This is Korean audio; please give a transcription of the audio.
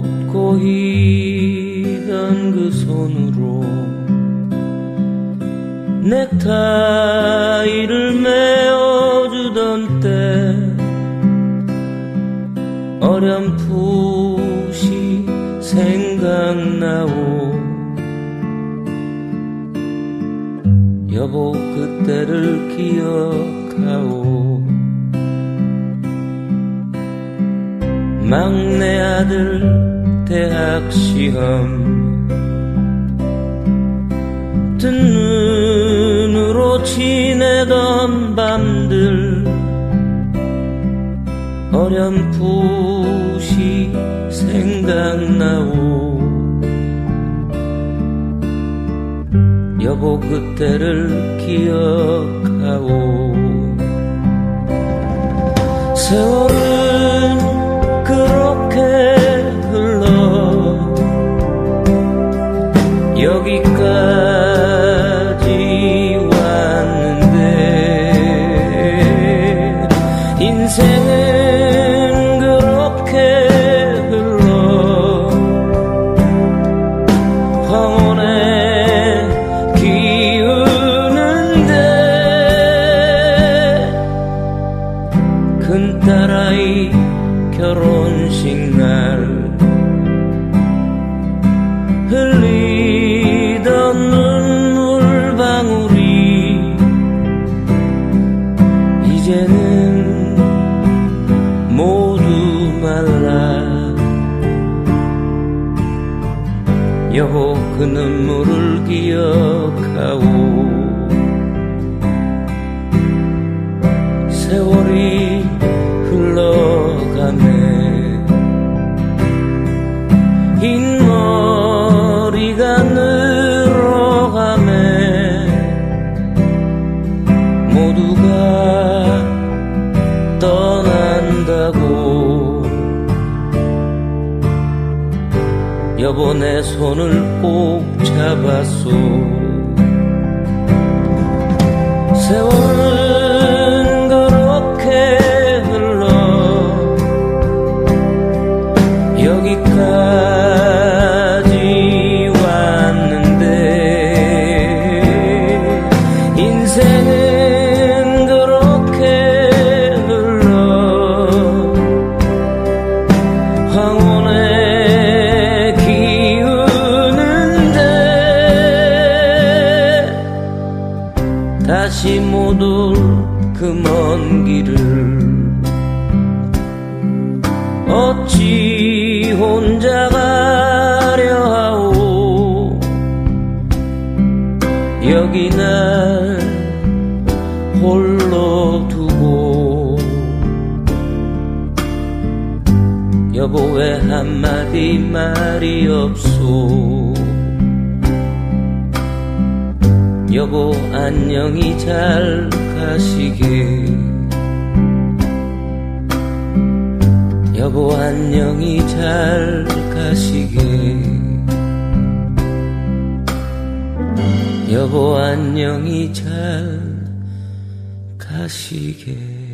고이던 그 손으로 넥타이를 메어주던 때 어렴풋이 생각나오. 여보 그때를 기억하오. 막내 아들 대학 시험 뜬 눈으로 지내던 밤들 어렴풋이 생각나오. 여보 그때를 기억하오. 세월은 그렇게 흘러 여기까지 왔는데 인생은 그렇게 흘러 황혼에 기우는데 큰딸아이 결혼식 날 흘리던 눈물방울이 이제는 모두 말라. 여보 그 눈물을 기억하오. 세월이 흘러가네. 흰머리가 늘어가네. 모두가 떠난다고. 여보 내 손을 꼭 잡았소. 세월은 그렇게 흘러 여기까지 왔는데 인생은 그렇게 흘러 황혼에 기우는데 다시 못 올 그 먼 길을 어찌 혼자 가려 하오. 여기 날 홀로 두고. 여보 왜 한마디 말이 없소. 여보 안녕히 잘 가시게. 여보 안녕히 잘 가시게. 여보 안녕히 잘 가시게.